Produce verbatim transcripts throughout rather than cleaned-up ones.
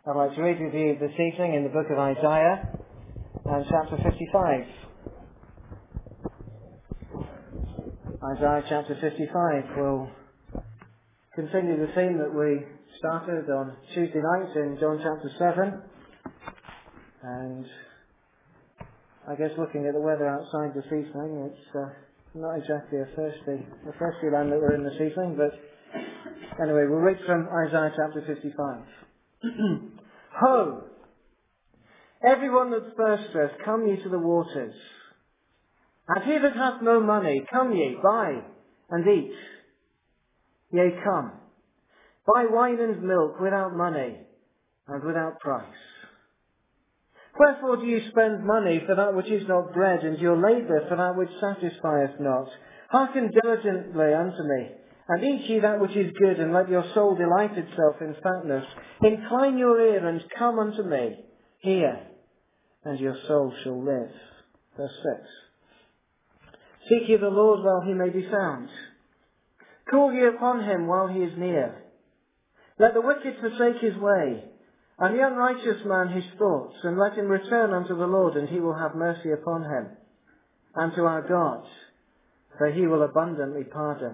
I'd like to read with you this evening in the book of Isaiah and chapter fifty-five. Isaiah chapter fifty-five will continue the theme that we started on Tuesday night in John chapter seven. And I guess looking at the weather outside this evening, it's uh, not exactly a thirsty, a thirsty land that we're in this evening, but anyway, we'll read from Isaiah chapter fifty-five. Ho! Everyone that thirsteth, come ye to the waters. And he that hath no money, come ye, buy and eat. Yea, come, buy wine and milk without money and without price. Wherefore do you spend money for that which is not bread, and your labour for that which satisfieth not? Hearken diligently unto me, and eat ye that which is good, and let your soul delight itself in fatness. Incline your ear and come unto me. Hear, and your soul shall live. Verse six. Seek ye the Lord while he may be found. Call ye upon him while he is near. Let the wicked forsake his way, and the unrighteous man his thoughts, and let him return unto the Lord, and he will have mercy upon him, and to our God, for he will abundantly pardon.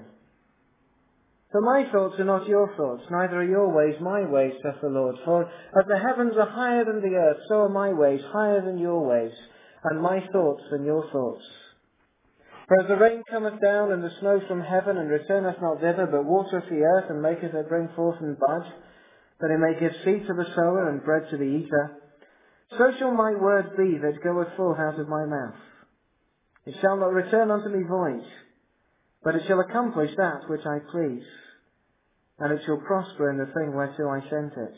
For my thoughts are not your thoughts, neither are your ways my ways, saith the Lord. For as the heavens are higher than the earth, so are my ways higher than your ways, and my thoughts than your thoughts. For as the rain cometh down, and the snow from heaven, and returneth not thither, but watereth the earth, and maketh it bring forth and bud, that it may give seed to the sower, and bread to the eater, so shall my word be that goeth forth out of my mouth. It shall not return unto me void, but it shall accomplish that which I please, and it shall prosper in the thing whereto I sent it.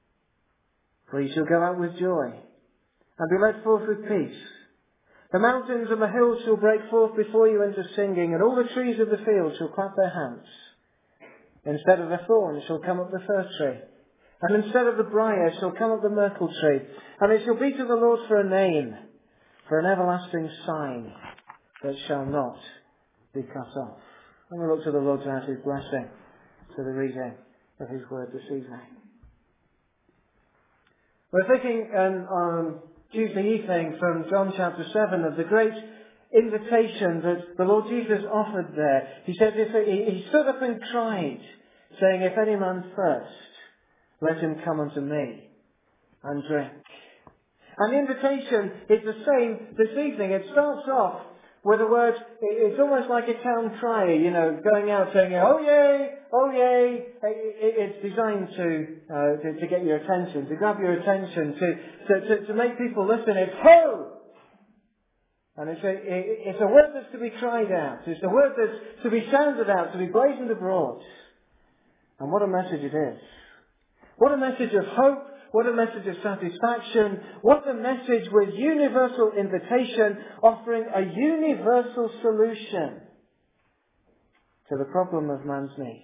For ye shall go out with joy, and be led forth with peace. The mountains and the hills shall break forth before you into singing, and all the trees of the field shall clap their hands. Instead of the thorn shall come up the fir tree, and instead of the briar shall come up the myrtle tree, and it shall be to the Lord for a name, for an everlasting sign that shall not be cut off. And we look to the Lord to ask his blessing to the reading of his word this evening. We're thinking um, on Tuesday evening from John chapter seven of the great invitation that the Lord Jesus offered there. He said, if he, he stood up and cried, saying, if any man thirst, let him come unto me and drink. And the invitation is the same this evening. It starts off with a word, it's almost like a town crier, you know, going out saying, oh yay, oh yay. It's designed to, uh, to, to get your attention, to grab your attention, to, to, to, to make people listen. It's ho! And it's a, it's a word that's to be cried out. It's a word that's to be sounded out, to be blazoned abroad. And what a message it is. What a message of hope. What a message of satisfaction. What a message with universal invitation, offering a universal solution to the problem of man's need.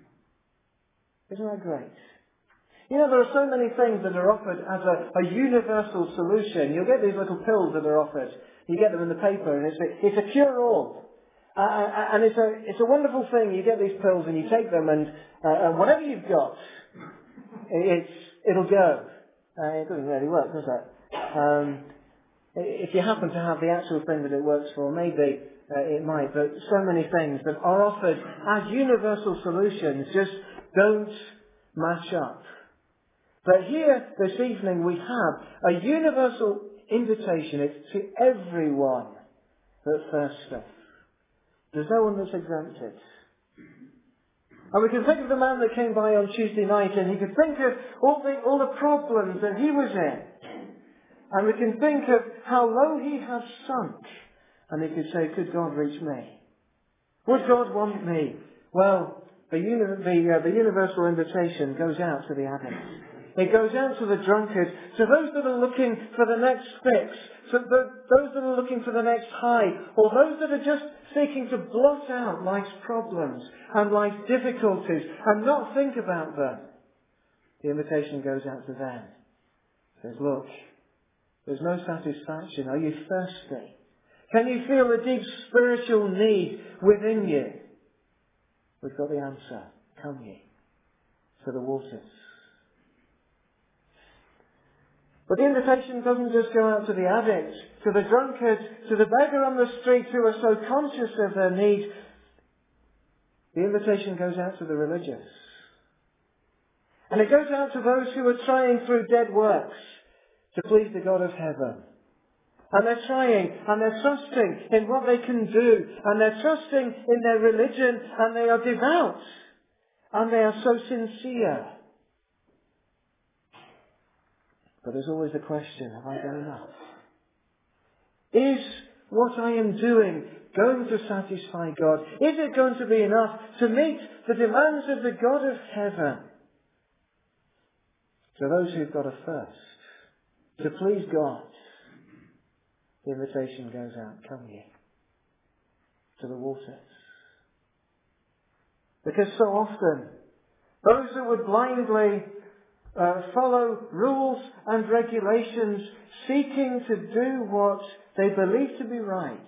Isn't that great? You know, there are so many things that are offered as a, a universal solution. You'll get these little pills that are offered. You get them in the paper, and it's a, it's a cure-all. Uh, and it's a, it's a wonderful thing. You get these pills and you take them, and, uh, and whatever you've got, it's it'll go. Uh, it doesn't really work, does it? Um, if you happen to have the actual thing that it works for, maybe uh, it might, but so many things that are offered as universal solutions just don't match up. But here, this evening, we have a universal invitation. It's to everyone that thirsteth. There's no one that's exempted. And we can think of the man that came by on Tuesday night, and he could think of all the, all the problems that he was in. And we can think of how low he had sunk. And he could say, could God reach me? Would God want me? Well, the, uni- the, uh, the universal invitation goes out to the addict. It goes out to the drunkard, to those that are looking for the next fix, to the, those that are looking for the next high, or those that are just seeking to blot out life's problems and life's difficulties and not think about them. The invitation goes out to them. It says, look, there's no satisfaction. Are you thirsty? Can you feel a deep spiritual need within you? We've got the answer. Come ye to the waters. But the invitation doesn't just go out to the addict, to the drunkard, to the beggar on the street who are so conscious of their need. The invitation goes out to the religious. And it goes out to those who are trying through dead works to please the God of heaven. And they're trying, and they're trusting in what they can do, and they're trusting in their religion, and they are devout, and they are so sincere. But there's always the question, have I done enough? Is what I am doing going to satisfy God? Is it going to be enough to meet the demands of the God of heaven? To those who've got a thirst to please God, the invitation goes out, come ye to the waters. Because so often, those who would blindly uh, follow rules and regulations, seeking to do what they believe to be right,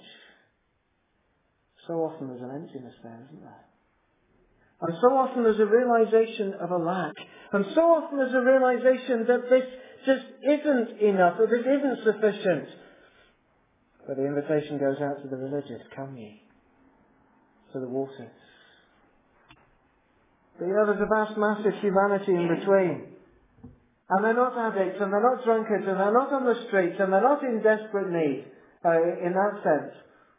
so often there's an emptiness there, isn't there? And so often there's a realization of a lack. And so often there's a realization that this just isn't enough, that this isn't sufficient. But the invitation goes out to the religious, come ye to the waters. But you know, there's a vast mass of humanity in between. And they're not addicts, and they're not drunkards, and they're not on the streets, and they're not in desperate need, uh, in that sense.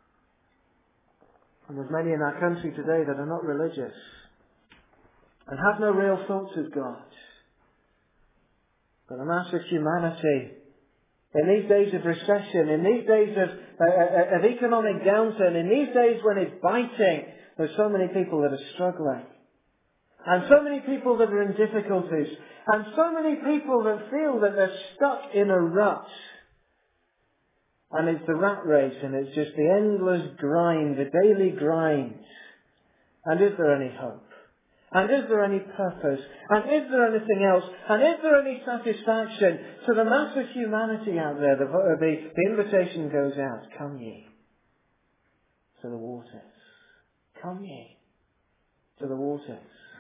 And there's many in our country today that are not religious, and have no real thoughts of God. But a mass of humanity, in these days of recession, in these days of, uh, of economic downturn, in these days when it's biting, there's so many people that are struggling. And so many people that are in difficulties. And so many people that feel that they're stuck in a rut. And it's the rat race, and it's just the endless grind, the daily grind. And is there any hope? And is there any purpose? And is there anything else? And is there any satisfaction? To the mass of humanity out there, the, the, the invitation goes out, come ye to the waters. Come ye to the waters.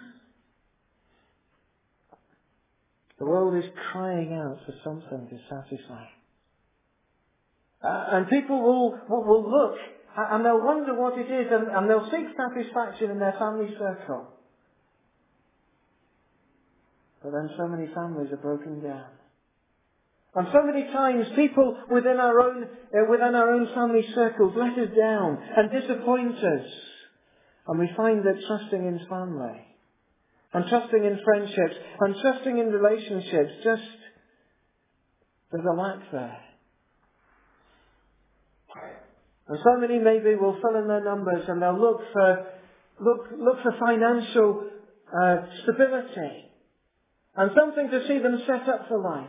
The world is crying out for something to satisfy. Uh, and people will, will, will look and they'll wonder what it is, and, and they'll seek satisfaction in their family circle. But then so many families are broken down. And so many times people within our own, uh, within our own family circles let us down and disappoint us. And we find that trusting in family, and trusting in friendships, and trusting in relationships, just, there's a lack there. And so many maybe will fill in their numbers, and they'll look for, look, look for financial uh, stability, and something to see them set up for life.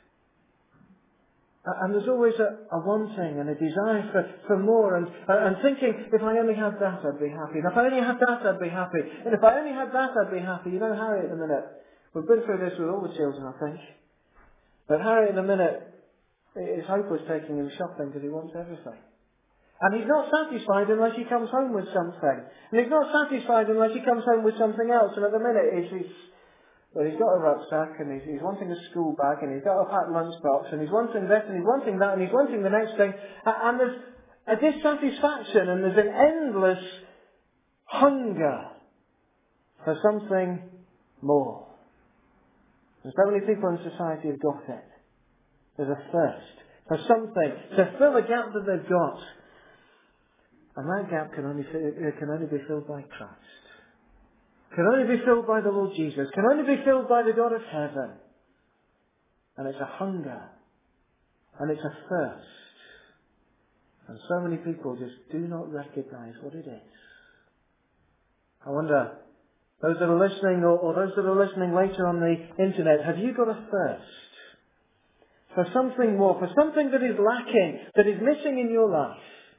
And there's always a, a wanting and a desire for, for more, and, and thinking, if I only had that, I'd be happy. And if I only had that, I'd be happy. And if I only had that, I'd be happy. You know Harry at the minute, we've been through this with all the children, I think. But Harry at the minute, his hope was taking him shopping because he wants everything. And he's not satisfied unless he comes home with something. And he's not satisfied unless he comes home with something else. And at the minute, he's, he's Well, he's got a rucksack, and he's, he's wanting a school bag, and he's got a packed lunchbox, and he's wanting this, and he's wanting that, and he's wanting the next thing. And there's a dissatisfaction, and there's an endless hunger for something more. And so many people in society have got it. There's a thirst for something to fill a gap that they've got. And that gap can only, can only be filled by Christ. Can only be filled by the Lord Jesus. Can only be filled by the God of heaven. And it's a hunger. And it's a thirst. And so many people just do not recognize what it is. I wonder, those that are listening, or, or those that are listening later on the internet, have you got a thirst for something more, for something that is lacking, that is missing in your life?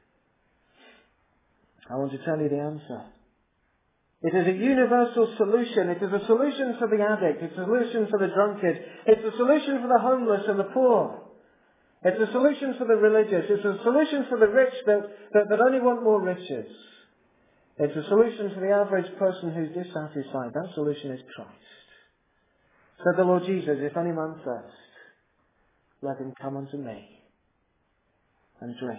I want to tell you the answer. It is a universal solution. It is a solution for the addict. It's a solution for the drunkard. It's a solution for the homeless and the poor. It's a solution for the religious. It's a solution for the rich that, that, that only want more riches. It's a solution for the average person who's dissatisfied. That solution is Christ. Said the Lord Jesus, if any man thirst, let him come unto me and drink.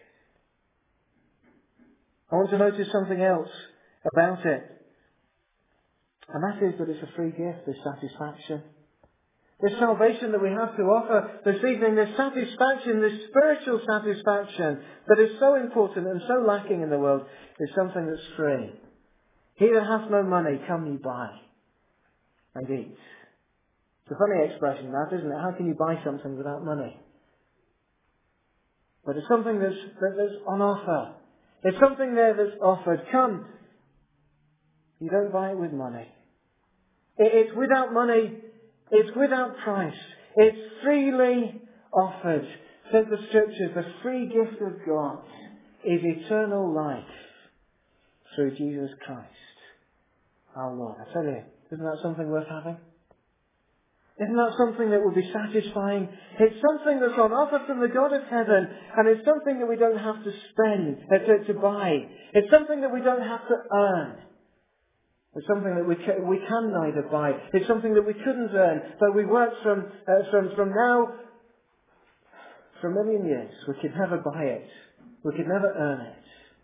I want to notice something else about it. And that is that it's a free gift, this satisfaction. This salvation that we have to offer this evening, this satisfaction, this spiritual satisfaction that is so important and so lacking in the world, is something that's free. He that hath no money, come ye buy and eat. It's a funny expression that, isn't it? How can you buy something without money? But it's something that's, that's on offer. It's something there that's offered. Come. You don't buy it with money. It's without money. It's without price. It's freely offered. Says the Scriptures, the free gift of God is eternal life through Jesus Christ, our Lord. I tell you, isn't that something worth having? Isn't that something that would be satisfying? It's something that's on offer from the God of heaven, and it's something that we don't have to spend, uh, to, to buy. It's something that we don't have to earn. It's something that we can, we can neither buy. It's something that we couldn't earn, but we work from, uh, from, from now for a million years. We could never buy it. We could never earn it.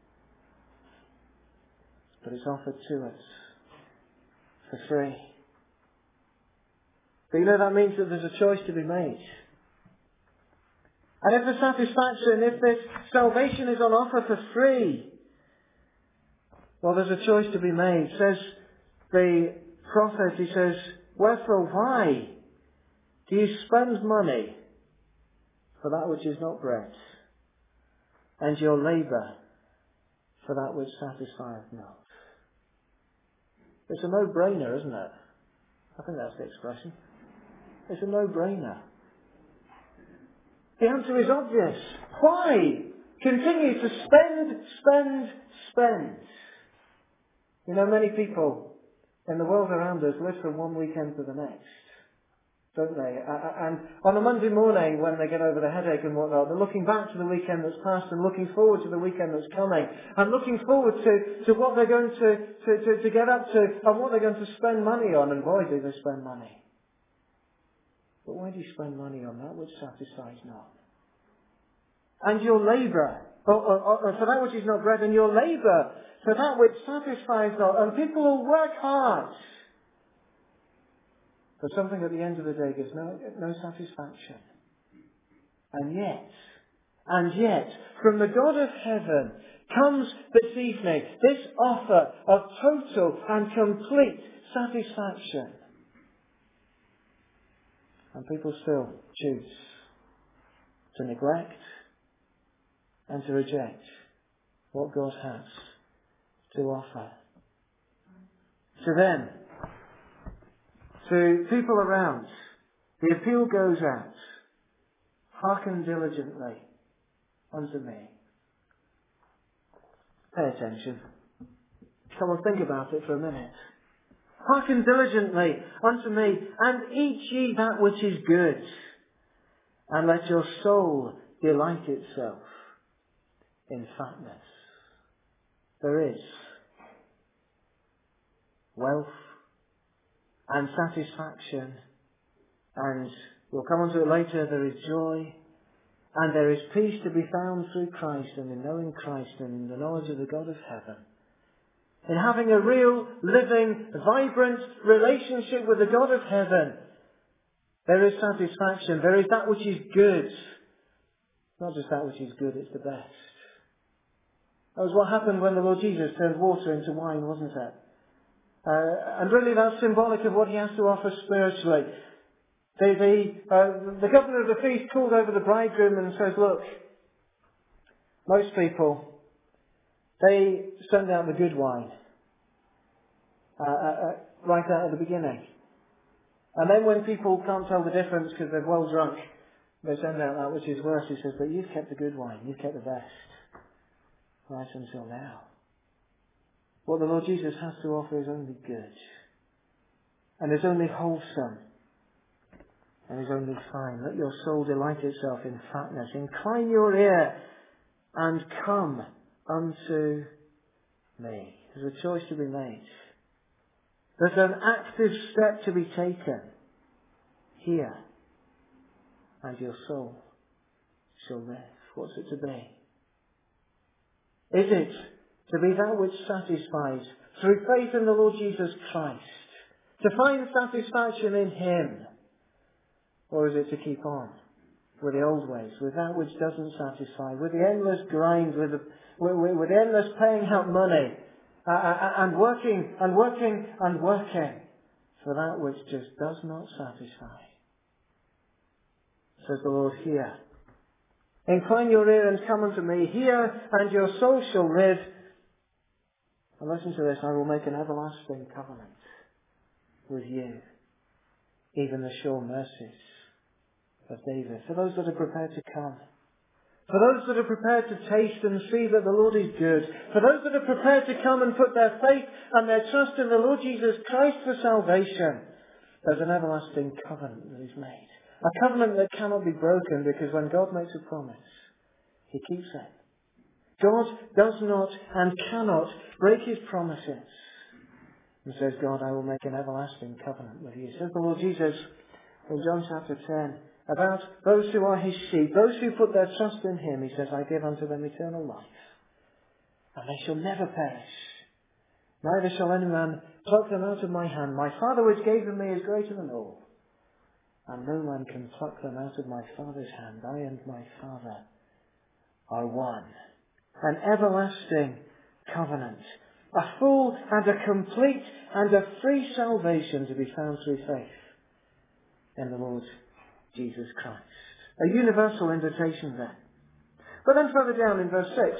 But it's offered to us for free. But you know, that means that there's a choice to be made. And if the satisfaction, if this salvation is on offer for free, well, there's a choice to be made. Says the prophet, he says, wherefore, why do you spend money for that which is not bread, and your labour for that which satisfieth not? It's a no-brainer, isn't it? I think that's the expression. It's a no-brainer. The answer is obvious. Why continue to spend, spend, spend? You know, many people in the world around us live from one weekend to the next, don't they? And on a Monday morning, when they get over the headache and whatnot, they're looking back to the weekend that's passed and looking forward to the weekend that's coming, and looking forward to, to what they're going to, to, to, to get up to and what they're going to spend money on. And boy, do they spend money. But why do you spend money on that which satisfies not? And your labour, or, or, or for that which is not bread, and your labour for that which satisfies not. And people will work hard for something at the end of the day gives no, no satisfaction. And yet, and yet, from the God of heaven comes this evening this offer of total and complete satisfaction. And people still choose to neglect and to reject what God has to offer. To them, to people around, the appeal goes out. Hearken diligently unto me. Pay attention. Come and think about it for a minute. Hearken diligently unto me, and eat ye that which is good, and let your soul delight itself in fatness. There is wealth and satisfaction, and we'll come on to it later, there is joy, and there is peace to be found through Christ, and in knowing Christ, and in the knowledge of the God of heaven. In having a real, living, vibrant relationship with the God of heaven, there is satisfaction. There is that which is good. Not just that which is good, it's the best. That was what happened when the Lord Jesus turned water into wine, wasn't it? Uh, and really that's symbolic of what he has to offer spiritually. The, the, uh, the governor of the feast called over the bridegroom and says, look, most people, they send out the good wine uh, uh, uh, right out at the beginning. And then when people can't tell the difference because they're well drunk, they send out that which is worse. He says, but you've kept the good wine, you've kept the best. Right until now. What the Lord Jesus has to offer is only good. And is only wholesome. And is only fine. Let your soul delight itself in fatness. Incline your ear and come unto me. There's a choice to be made. There's an active step to be taken here. and your soul shall live. What's it to be? Is it to be that which satisfies through faith in the Lord Jesus Christ? To find satisfaction in Him? Or is it to keep on with the old ways, with that which doesn't satisfy, with the endless grind, with the, with, with, with the endless paying out money, uh, uh, and working and working and working for that which just does not satisfy? Says the Lord, hear. Incline your ear and come unto me. Hear, and your soul shall live. And listen to this, I will make an everlasting covenant with you, even the sure mercies of David. For those that are prepared to come. For those that are prepared to taste and see that the Lord is good. For those that are prepared to come and put their faith and their trust in the Lord Jesus Christ for salvation. There's an everlasting covenant that is made. A covenant that cannot be broken, because when God makes a promise, He keeps it. God does not and cannot break His promises. And says, God, I will make an everlasting covenant with you. Says the Lord Jesus in John chapter ten, about those who are His sheep, those who put their trust in Him. He says, I give unto them eternal life, and they shall never perish. Neither shall any man pluck them out of my hand. My Father which gave them me is greater than all, and no man can pluck them out of my Father's hand. I and my Father are one. An everlasting covenant. A full and a complete and a free salvation to be found through faith in the Lord Jesus Christ. A universal invitation there. But then further down in verse six,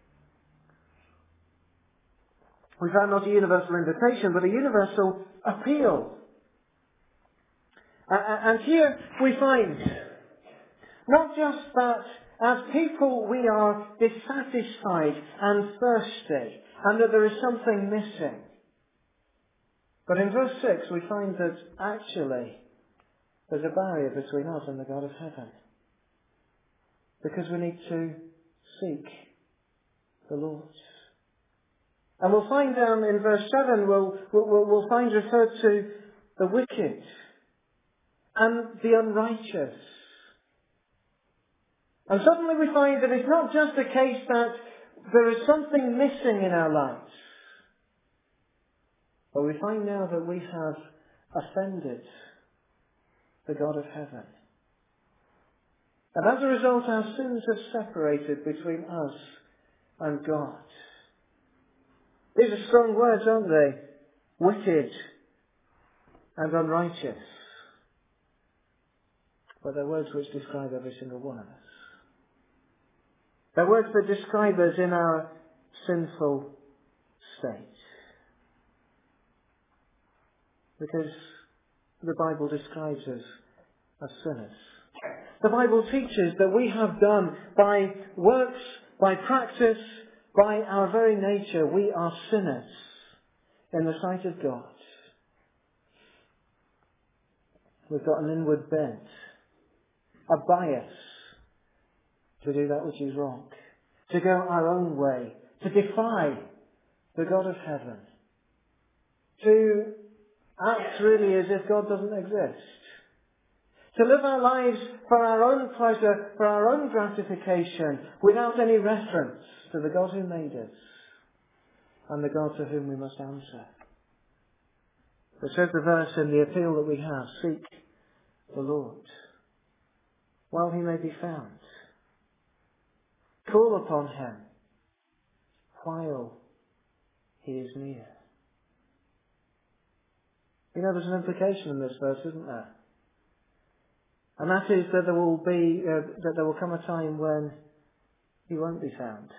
we found not a universal invitation, but a universal appeal. Uh, and here we find not just that as people we are dissatisfied and thirsty, and that there is something missing. But in verse six we find that actually there's a barrier between us and the God of heaven. Because we need to seek the Lord. And we'll find down in verse seven, we'll, we'll, we'll find referred to the wicked and the unrighteous. And suddenly we find that it's not just a case that there is something missing in our lives. But we find now that we have offended the God of heaven. And as a result, our sins have separated between us and God. These are strong words, aren't they? Wicked and unrighteous. But they're words which describe every single one of us. They're words that describe us in our sinful state. Because the Bible describes us as sinners. The Bible teaches that we have done by works, by practice, by our very nature, we are sinners in the sight of God. We've got an inward bent, a bias to do that which is wrong, to go our own way, to defy the God of heaven, to act really as if God doesn't exist, to live our lives for our own pleasure, for our own gratification, without any reference to the God who made us and the God to whom we must answer. It says the verse in the appeal that we have, seek the Lord while He may be found. Call upon Him while He is near. You know, there's an implication in this verse, isn't there? And that is that there will be, uh, that there will come a time when He won't be found.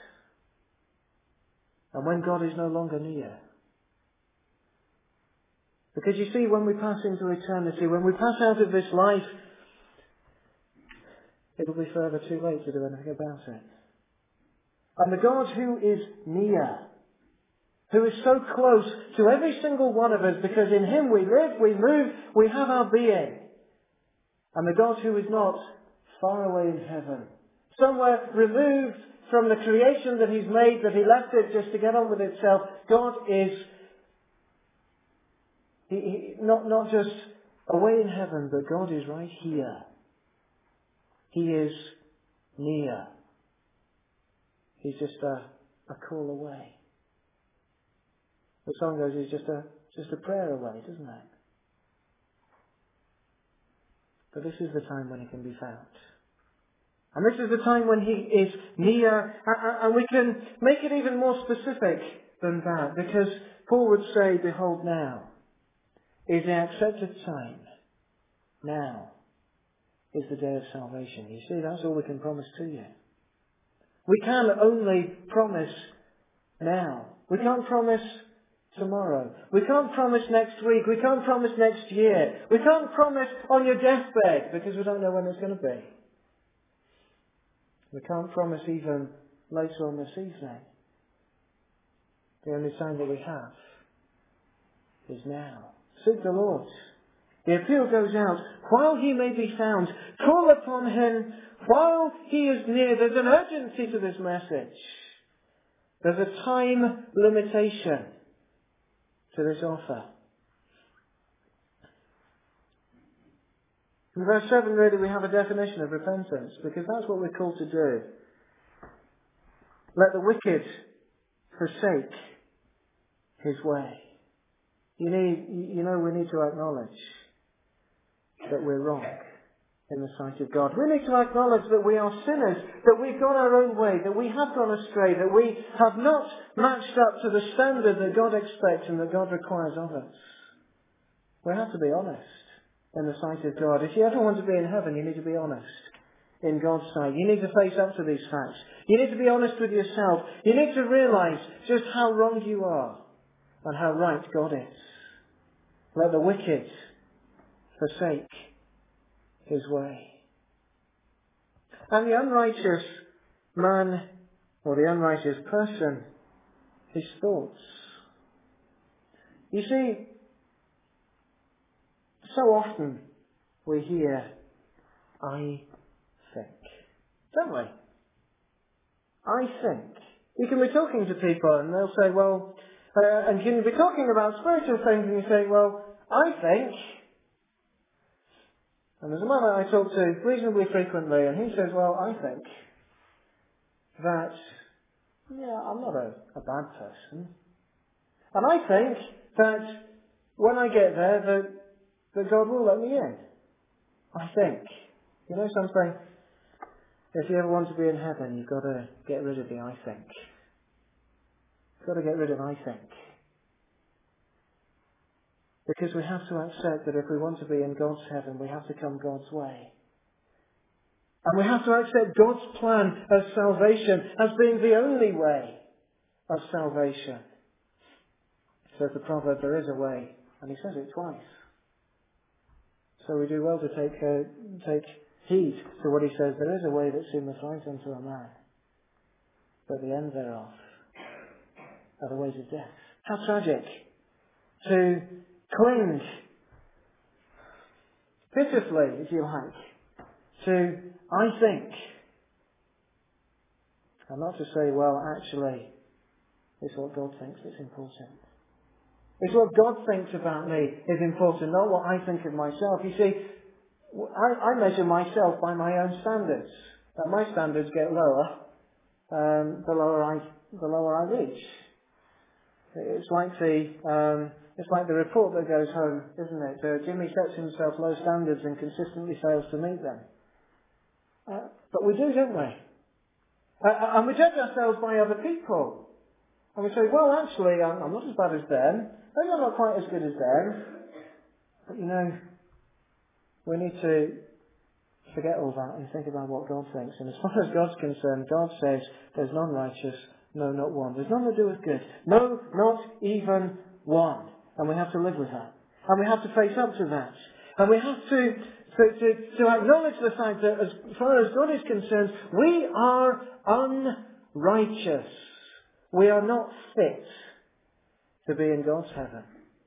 And when God is no longer near. Because you see, when we pass into eternity, when we pass out of this life, it'll be further too late to do anything about it. And the God who is near, who is so close to every single one of us, because in Him we live, we move, we have our being. And the God who is not far away in heaven, somewhere removed from the creation that He's made, that He left it just to get on with itself. God is he, he, not, not just away in heaven, but God is right here He is near. He's just a, a call away. The song goes, he's just a, just a prayer away, doesn't it? But this is the time when he can be found. And this is the time when he is near, and we can make it even more specific than that, because Paul would say, behold, now is the accepted time. Now is the day of salvation. You see, that's all we can promise to you. We can only promise now. We can't promise tomorrow. We can't promise next week. We can't promise next year. We can't promise on your deathbed, because we don't know when it's going to be. We can't promise even later on this evening. The only time that we have is now. Seek the Lord. The appeal goes out. While he may be found, call upon him while he is near. There's an urgency to this message. There's a time limitation to this offer. In verse seven, really, we have a definition of repentance, because that's what we're called to do. Let the wicked forsake his way. You need, you know, we need to acknowledge that we're wrong in the sight of God. We need to acknowledge that we are sinners, that we've gone our own way, that we have gone astray, that we have not matched up to the standard that God expects and that God requires of us. We have to be honest in the sight of God. If you ever want to be in heaven, you need to be honest in God's sight. You need to face up to these facts. You need to be honest with yourself. You need to realise just how wrong you are and how right God is. Let the wicked forsake his way. And the unrighteous man, or the unrighteous person, his thoughts. You see, so often we hear, I think. Don't we? I think. You can be talking to people and they'll say, well, uh, and you can be talking about spiritual things and you say, well, I think. And there's a man that I talk to reasonably frequently and he says, well, I think that, yeah, I'm not a, a bad person. And I think that when I get there, that that God will let me in. I think. You know something? If you ever want to be in heaven, you've got to get rid of the I think. You've got to get rid of I think. Because we have to accept that if we want to be in God's heaven, we have to come God's way. And we have to accept God's plan of salvation as being the only way of salvation. Says the proverb, there is a way. And he says it twice. So we do well to take uh, take heed to what he says. There is a way that seemeth right unto a man, but the end thereof are the ways of death. How tragic to cling pitifully, if you like, to I think, and not to say, well, actually, it's what God thinks that's important. It's what God thinks about me is important, not what I think of myself. You see, I, I measure myself by my own standards. And my standards get lower um, the lower I the lower I reach. It's like the um, it's like the report that goes home, isn't it? Uh, Jimmy sets himself low standards and consistently fails to meet them. Uh, but we do, don't we? Uh, and we judge ourselves by other people. And we say, well, actually, I'm, I'm not as bad as them. Maybe I'm not quite as good as them. But you know, we need to forget all that and think about what God thinks. And as far as God's concerned, God says, there's none righteous, no, not one. There's none that doeth good. No, not even one. And we have to live with that. And we have to face up to that. And we have to, to, to, to acknowledge the fact that as far as God is concerned, we are unrighteous. We are not fit to be in God's heaven.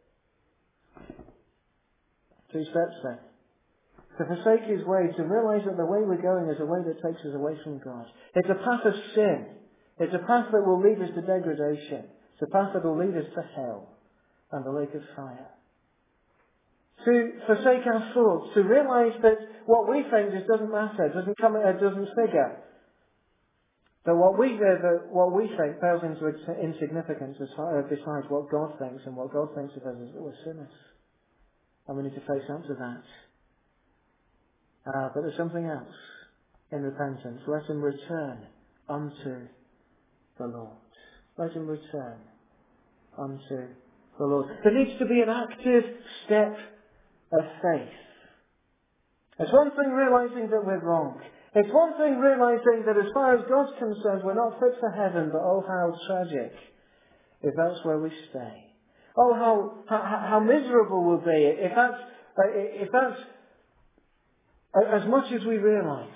Two steps then. To forsake his way, to realise that the way we're going is a way that takes us away from God. It's a path of sin. It's a path that will lead us to degradation. It's a path that will lead us to hell and the lake of fire. to forsake our thoughts, to realise that what we think just doesn't matter, doesn't come, uh, doesn't figure. That what we uh, that what we think pales into insignificance as far, uh, besides what God thinks, and what God thinks of us is that we're sinners, and we need to face up to that. Uh, but there's something else in repentance. Let him return unto the Lord. Let him return unto the Lord. There needs to be an active step of faith. It's one thing realising that we're wrong. It's one thing realising that as far as God's concerned, we're not fit for heaven, but oh how tragic if that's where we stay. Oh how how, how miserable we'll be if that's if that's as much as we realise.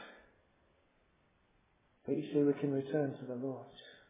But you see, we can return to the Lord.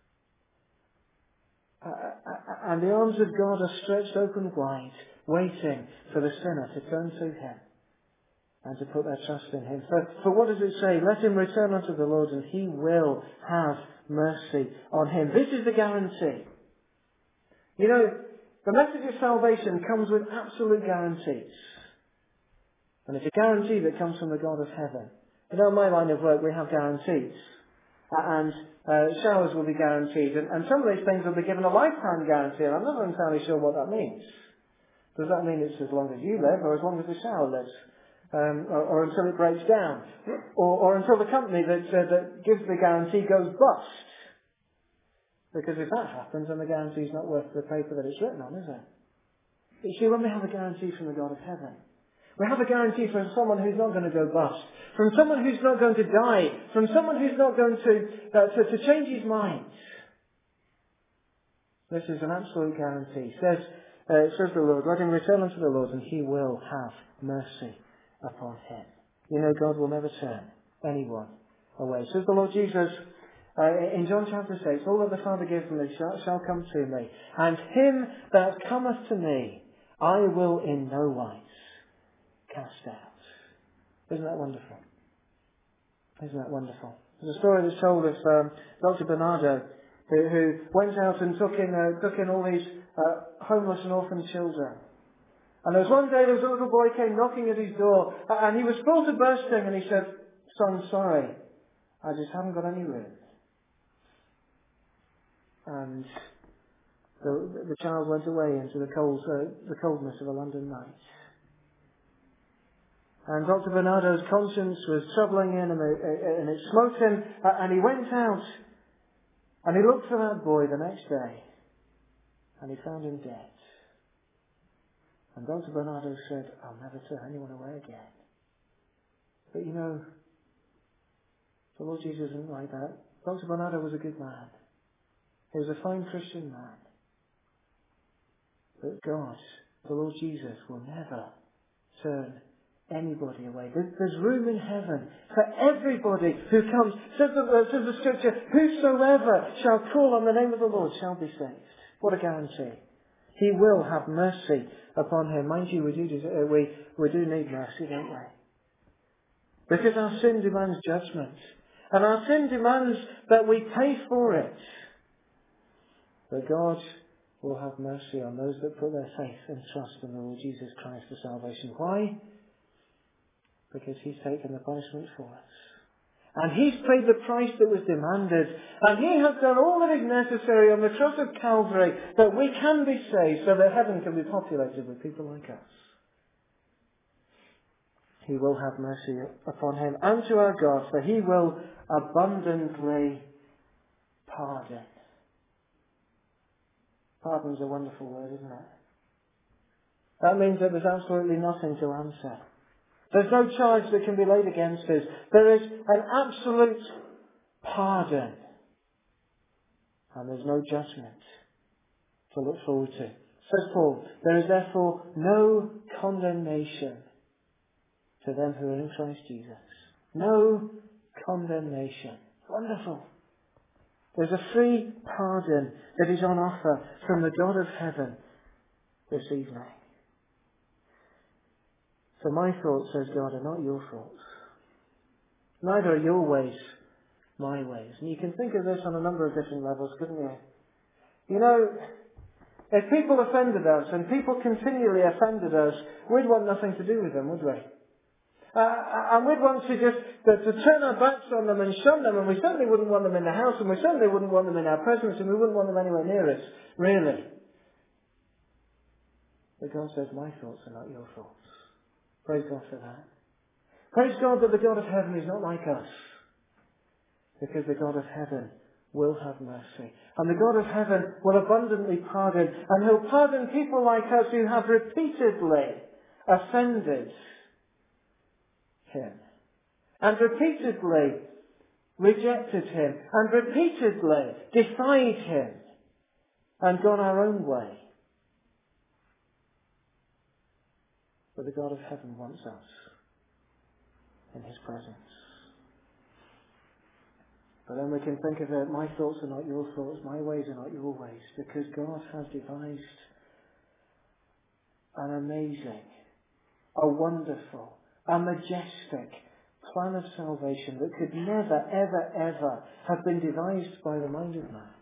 And the arms of God are stretched open wide, waiting for the sinner to turn to him and to put their trust in him. For, for what does it say? Let him return unto the Lord, and he will have mercy on him. This is the guarantee. You know, the message of salvation comes with absolute guarantees. And it's a guarantee that comes from the God of heaven. You know, in my line of work, we have guarantees. And uh, showers will be guaranteed. And, and some of these things will be given a lifetime guarantee. And I'm not entirely sure what that means. Does that mean it's as long as you live, or as long as the shower lives? Um, or, or until it breaks down? Or, or until the company that, uh, that gives the guarantee goes bust? Because if that happens, then the guarantee is not worth the paper that it's written on, is it? But you see, when we have a guarantee from the God of heaven, we have a guarantee from someone who's not going to go bust, from someone who's not going to die, from someone who's not going to, uh, to, to change his mind. This is an absolute guarantee. It says, uh, it says the Lord, let him return unto the Lord, and he will have mercy upon him. You know, God will never turn anyone away. It says the Lord Jesus uh, in John chapter six, all that the Father gives me shall, shall come to me, and him that cometh to me I will in no wise cast out. Isn't that wonderful? Isn't that wonderful? There's a story that's told of um, Doctor Bernardo, who, who went out and took in, uh, took in all these uh, homeless and orphan children. And there was one day there was a little boy came knocking at his door, and he was full to bursting, and he said, "Son, sorry, I just haven't got any room." And the, the child went away into the cold, uh, the coldness of a London night. And Doctor Bernardo's conscience was troubling him, and it, and it smote him, and he went out, and he looked for that boy the next day, and he found him dead. And Doctor Bernardo said, "I'll never turn anyone away again." But you know, the Lord Jesus isn't like that. Doctor Bernardo was a good man. He was a fine Christian man. But God, the Lord Jesus, will never turn anybody away. There's room in heaven for everybody who comes. Says the, uh, says the Scripture, whosoever shall call on the name of the Lord shall be saved. What a guarantee. He will have mercy upon him. Mind you, we do, uh, we, we do need mercy, don't we? Because our sin demands judgment. And our sin demands that we pay for it. But God will have mercy on those that put their faith and trust in the Lord Jesus Christ for salvation. Why? Because he's taken the punishment for us. And he's paid the price that was demanded. And he has done all that is necessary on the cross of Calvary that we can be saved so that heaven can be populated with people like us. He will have mercy upon him and to our God, for he will abundantly pardon. Pardon's a wonderful word, isn't it? That means that there's absolutely nothing to answer. There's no charge that can be laid against us. There is an absolute pardon. And there's no judgment to look forward to. Says Paul, there is therefore no condemnation to them who are in Christ Jesus. No condemnation. Wonderful. There's a free pardon that is on offer from the God of heaven this evening. For my thoughts, says God, are not your thoughts. Neither are your ways my ways. And you can think of this on a number of different levels, couldn't you? You know, If people offended us and people continually offended us, we'd want nothing to do with them, would we? Uh, and we'd want to just to, to turn our backs on them and shun them, and we certainly wouldn't want them in the house, and we certainly wouldn't want them in our presence, and we wouldn't want them anywhere near us, really. But God says, my thoughts are not your thoughts. Praise God for that. Praise God that the God of heaven is not like us, because the God of heaven will have mercy. And the God of heaven will abundantly pardon, and He'll pardon people like us who have repeatedly offended Him, and repeatedly rejected Him, and repeatedly defied Him, and gone our own way. But the God of heaven wants us in His presence. But then we can think of it, my thoughts are not your thoughts, my ways are not your ways, because God has devised an amazing, a wonderful, a majestic plan of salvation that could never, ever, ever have been devised by the mind of man.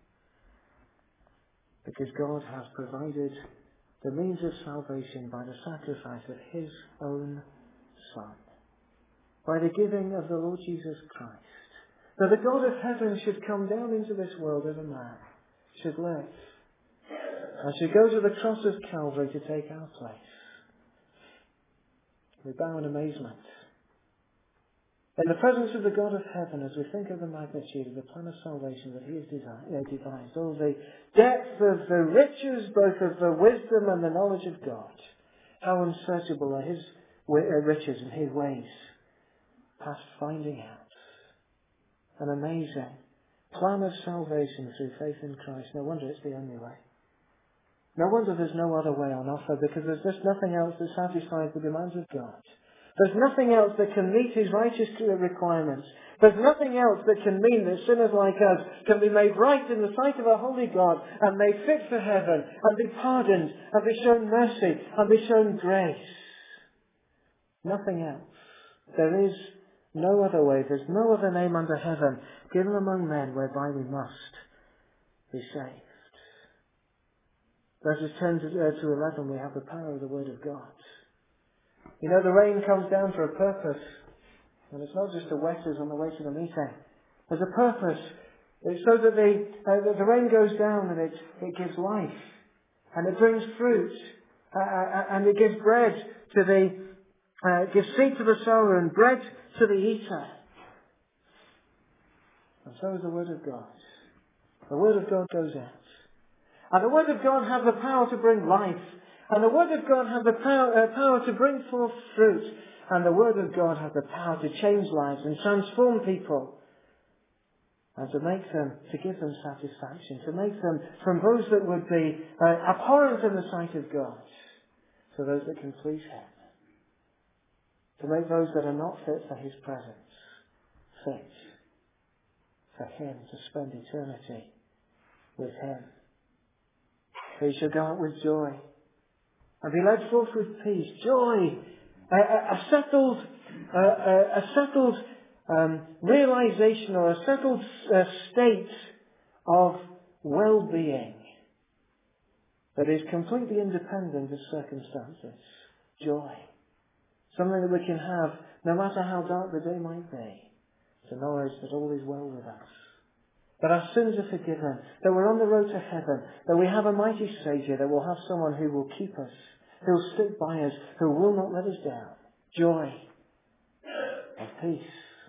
Because God has provided the means of salvation by the sacrifice of His own Son, by the giving of the Lord Jesus Christ, that the God of heaven should come down into this world as a man, should live, and should go to the cross of Calvary to take our place. We bow in amazement in the presence of the God of heaven as we think of the magnitude of the plan of salvation that He has devised. All the depth of the riches, both of the wisdom and the knowledge of God. How unsearchable are His riches and His ways, past finding out. An amazing plan of salvation through faith in Christ. No wonder it's the only way. No wonder there's no other way on offer, because there's just nothing else that satisfies the demands of God. There's nothing else that can meet His righteous requirements. There's nothing else that can mean that sinners like us can be made right in the sight of a holy God and made fit for heaven and be pardoned and be shown mercy and be shown grace. Nothing else. There is no other way. There's no other name under heaven given among men whereby we must be saved. Verses ten to eleven, we have the power of the Word of God. You know, the rain comes down for a purpose. And it's not just to wet us on the way to the meeting. There's a purpose. It's so that the, uh, the rain goes down and it, it gives life. And it brings fruit. Uh, and it gives bread to the, uh, it gives seed to the sower and bread to the eater. And so is the Word of God. The Word of God goes out. And the Word of God has the power to bring life. And the Word of God has the power, uh, power to bring forth fruit. And the Word of God has the power to change lives and transform people. And to make them, to give them satisfaction. To make them from those that would be uh, abhorrent in the sight of God, to those that can please Him. To make those that are not fit for His presence fit for Him, to spend eternity with Him. So you shall go out with joy and be led forth with peace. Joy, a, a, a settled, a, a, a settled um, realization or a settled uh, state of well-being that is completely independent of circumstances. Joy, something that we can have no matter how dark the day might be. The knowledge that all is well with us. That our sins are forgiven, that we're on the road to heaven, that we have a mighty Saviour, that we'll have someone who will keep us, who will stick by us, who will not let us down. Joy and peace.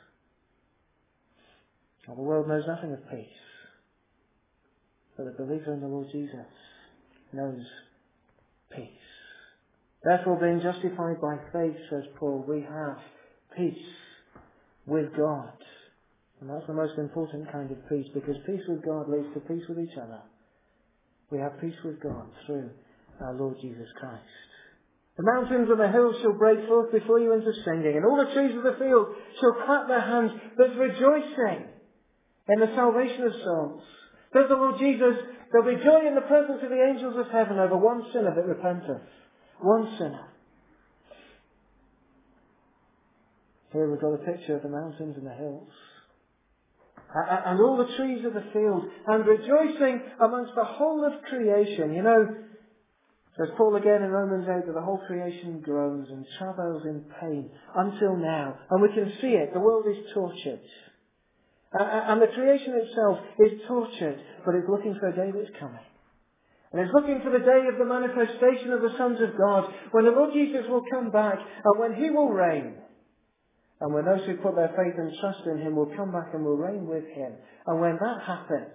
Now, the world knows nothing of peace, but the believer in the Lord Jesus knows peace. Therefore, being justified by faith, says Paul, we have peace with God. And that's the most important kind of peace, because peace with God leads to peace with each other. We have peace with God through our Lord Jesus Christ. The mountains and the hills shall break forth before you into singing, and all the trees of the field shall clap their hands. There's rejoicing in the salvation of souls. Says the Lord Jesus, there'll be joy in the presence of the angels of heaven over one sinner that repenteth. One sinner. Here we've got a picture of the mountains and the hills. and all the trees of the field, and rejoicing amongst the whole of creation. You know, says Paul again in Romans eight, that the whole creation groans and travails in pain until now. And we can see it. The world is tortured. And the creation itself is tortured, but it's looking for a day that's coming. And it's looking for the day of the manifestation of the sons of God, when the Lord Jesus will come back and when He will reign. And when those who put their faith and trust in Him will come back and will reign with Him. And when that happens,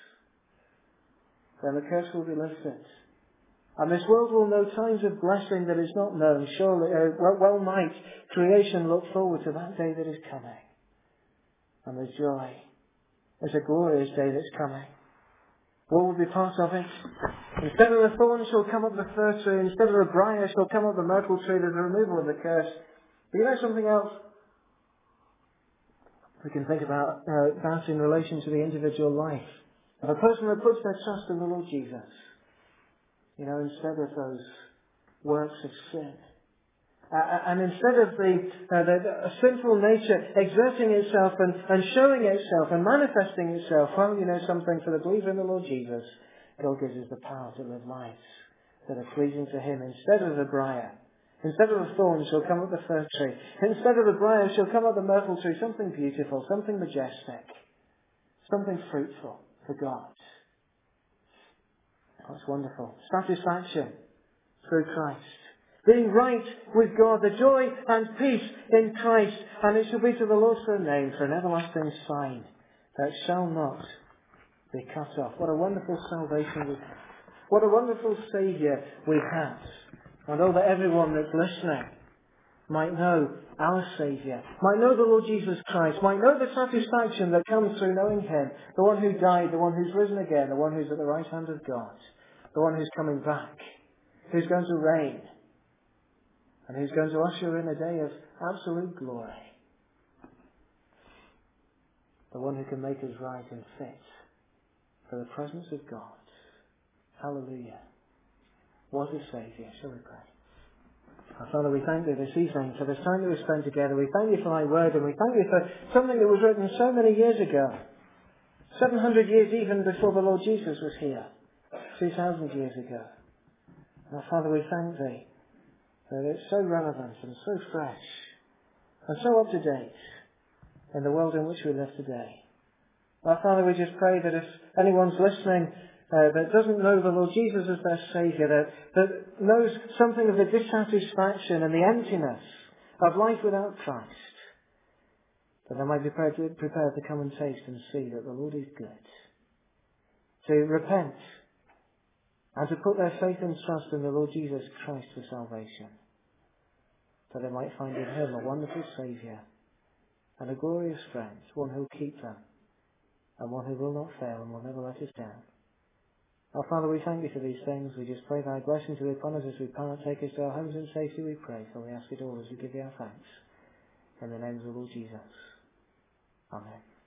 then the curse will be lifted. And this world will know times of blessing that is not known. Surely, uh, well, well might creation look forward to that day that is coming. And the joy. There's a glorious day that's coming. What will be part of it? Instead of the thorn shall come up the fir tree, instead of the briar shall come up the myrtle tree, there's the removal of the curse. But you know something else? We can think about uh, that in relation to the individual life of a person that puts their trust in the Lord Jesus. You know, instead of those works of sin. Uh, and instead of the, uh, the, the sinful nature exerting itself and, and showing itself and manifesting itself, well, you know something, for the believer in the Lord Jesus, God gives us the power to live lives that are pleasing to Him. Instead of the briar, instead of the thorn shall come up the fir tree. Instead of the briar shall come up the myrtle tree. Something beautiful, something majestic, something fruitful for God. That's wonderful. Satisfaction through Christ. Being right with God, the joy and peace in Christ, and it shall be to the Lord's own name for an everlasting sign that shall not be cut off. What a wonderful salvation we have. What a wonderful Saviour we have. And oh, that everyone that's listening might know our Saviour, might know the Lord Jesus Christ, might know the satisfaction that comes through knowing Him, the one who died, the one who's risen again, the one who's at the right hand of God, the one who's coming back, who's going to reign, and who's going to usher in a day of absolute glory. The one who can make us right and fit for the presence of God. Hallelujah. What a Saviour. Shall we pray? Our Father, we thank Thee this evening for this time that we spent together. We thank You for Thy word, and we thank You for something that was written so many years ago. seven hundred years even before the Lord Jesus was here. two thousand years ago. And our Father, we thank Thee that it's so relevant and so fresh and so up to date in the world in which we live today. Our Father, we just pray that if anyone's listening uh, that doesn't know the Lord Jesus as their Saviour, that, that knows something of the dissatisfaction and the emptiness of life without Christ, that they might be prepared to, prepared to come and taste and see that the Lord is good, to repent and to put their faith and trust in the Lord Jesus Christ for salvation, that they might find in Him a wonderful Saviour and a glorious friend, one who will keep them, and one who will not fail and will never let us down. Our Father, we thank You for these things. We just pray Thy blessing to be upon us as we part. Take us to our homes in safety, we pray, for we ask it all as we give You our thanks. In the name of the Lord Jesus. Amen.